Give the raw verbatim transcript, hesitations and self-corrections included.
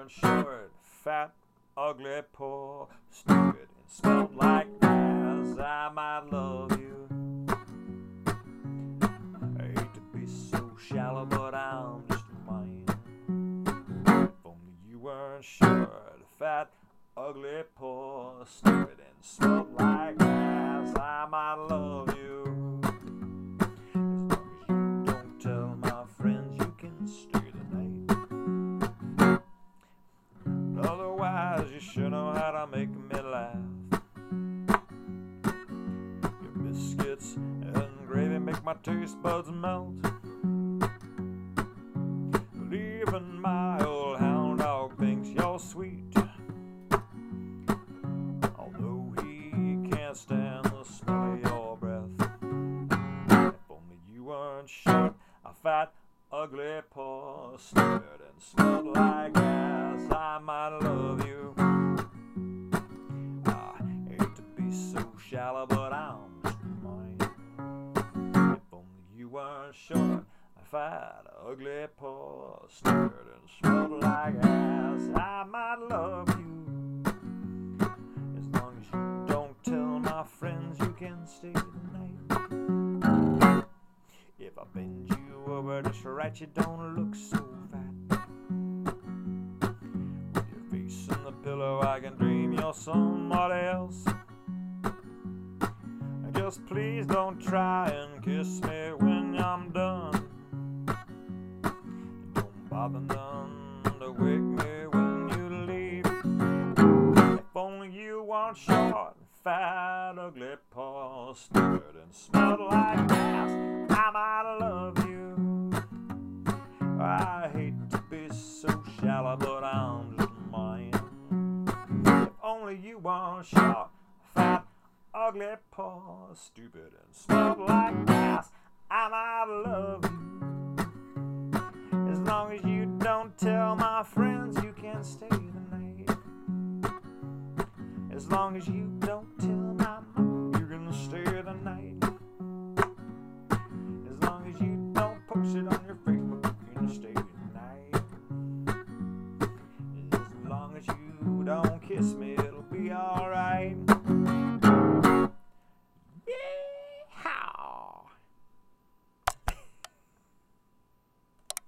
weren't short, fat, ugly, poor, stupid, and smelled like ass, I might love you. I hate to be so shallow, but I'm just a man. If only you weren't short, fat, ugly, poor, stupid, and smelled like ass, I might love you. You sure know how to make me laugh. Your biscuits and gravy make my taste buds melt. But even my old hound dog thinks you're sweet, although he can't stand the smell of your breath. If only you weren't short, a fat, ugly, poor, stupid, and smelled like ass, I might love you. Shallow, but I'm just mine. If only you weren't short, fat, ugly, poor, stupid, and smelled like ass, I might love you. As long as you don't tell my friends you can stay tonight. If I bend you over just right, you don't look so fat. With your face in the pillow, I can dream you're somebody else. Just please don't try and kiss me when I'm done. Don't bother none to wake me when you leave. If only you weren't short, fat, ugly, poor, stupid, and smelled like ass, I might love you. I hate to be so shallow, but I'm just mine. If only you weren't short, fat, ugly, poor, stupid, and smelled like ass, I might love you. As long as you don't tell my friends you can stay the night. As long as you don't tell my mom you're gonna stay the night. As long as you don't post it on your Facebook you're gonna stay the night. As long as you don't kiss me, it'll be alright.